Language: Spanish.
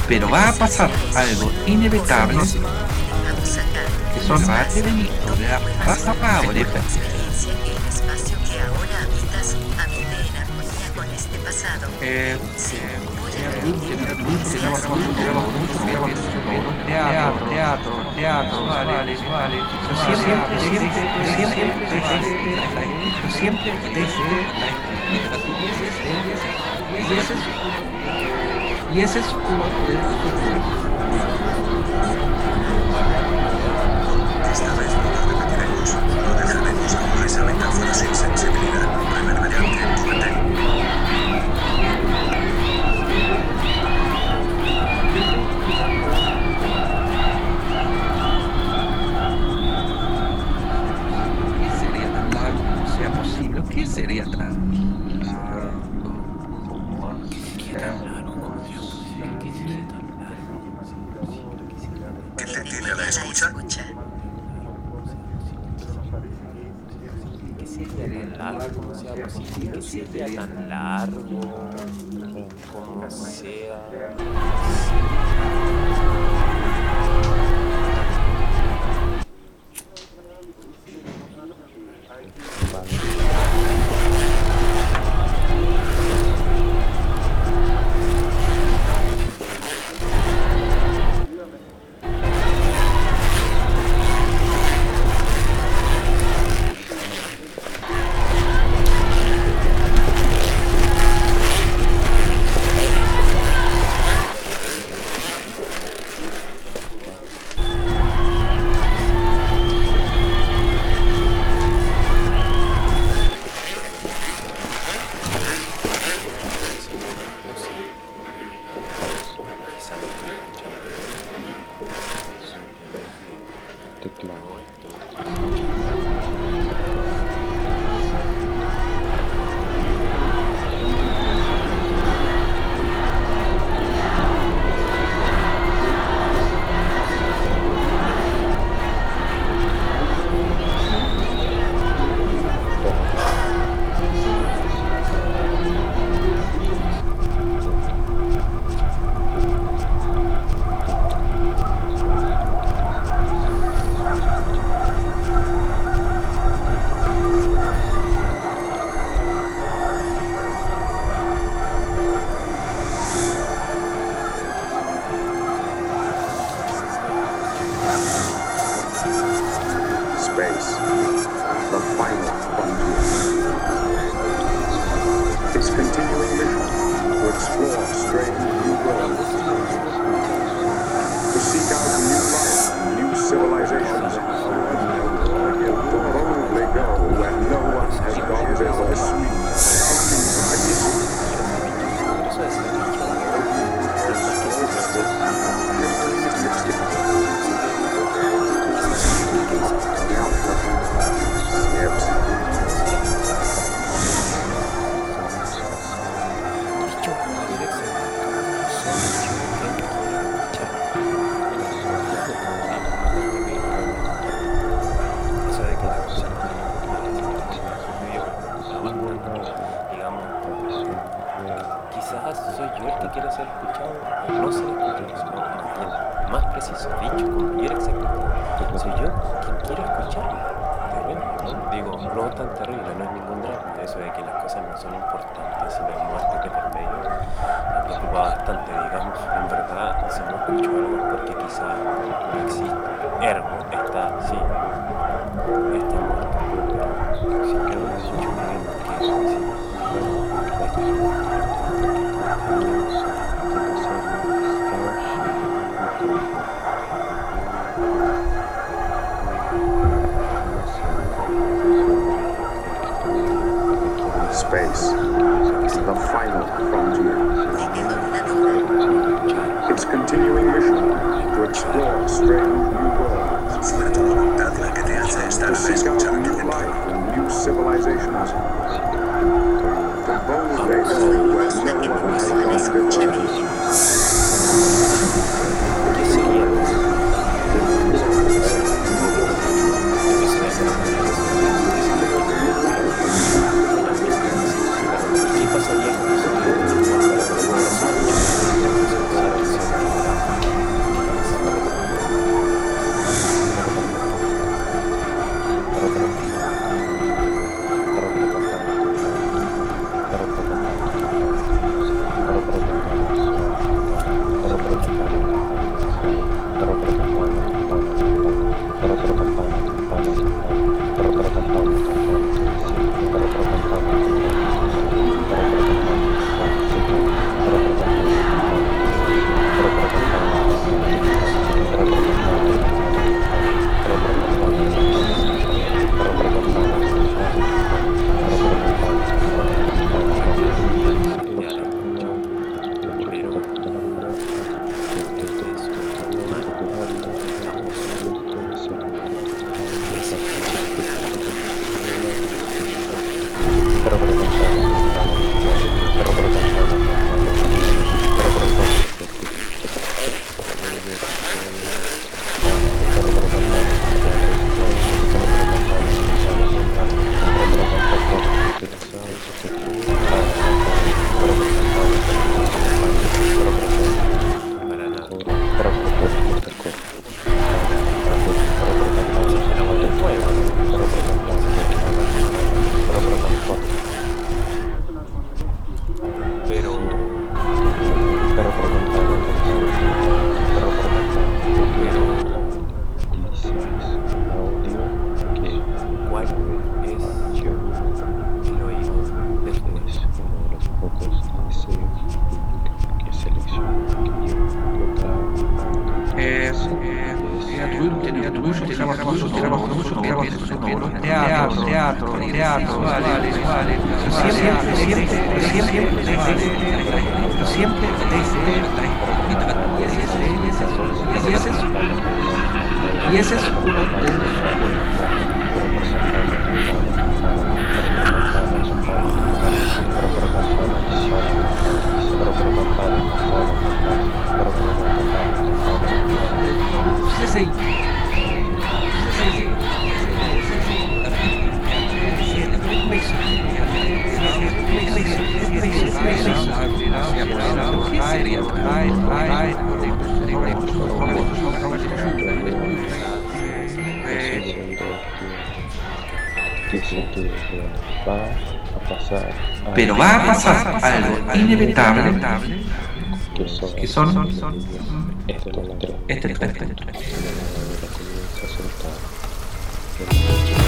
Pero va a pasar algo inevitable, que son advenimientos de la raza Power. Teatro, vale. Siempre y ese es uno de los Esta vez no lo repetiremos. No dejaremos a esa metáfora sin sensibilidad. Reverberante en tu mente. ¿Qué sería tan largo como sea posible? ¿Qué sería tan largo como sea ¿Qué te tiene a la escucha? ¿Qué sería tan largo como sea posible? ¿Qué sería tan largo como sea? Space, the final frontier. Its continuing mission to explore strange new worlds, to seek out new life and new civilizations, to boldly go where no one has gone before. Quizás soy yo el que quiere ser escuchado o no ser escuchado, sino más preciso, dicho con mayor exactitud. Soy yo quien quiere escucharlo. Terrible, ¿no? Digo, no tan terrible, no es ningún drama. Eso de que las cosas no son importantes, sino hay muerte de por medio, me preocupa bastante, digamos. En verdad, si no escucho algo es porque quizás no existe. Ergo, está, sí, está muerto. Si yo no escucho a alguien porque sí. Space, the final frontier. Its continuing mission to explore strange new worlds, Fue tu voluntad la que te hace estar to a seek out escuchar new aquel life and new civilizations, to boldly go where no one has gone before. ¿Qué sería? ¿Qué pasaría con nosotros? Para nada. Pero ¿cuál es el oído después? Y ese es uno de los pero va a pasar algo inevitable que son este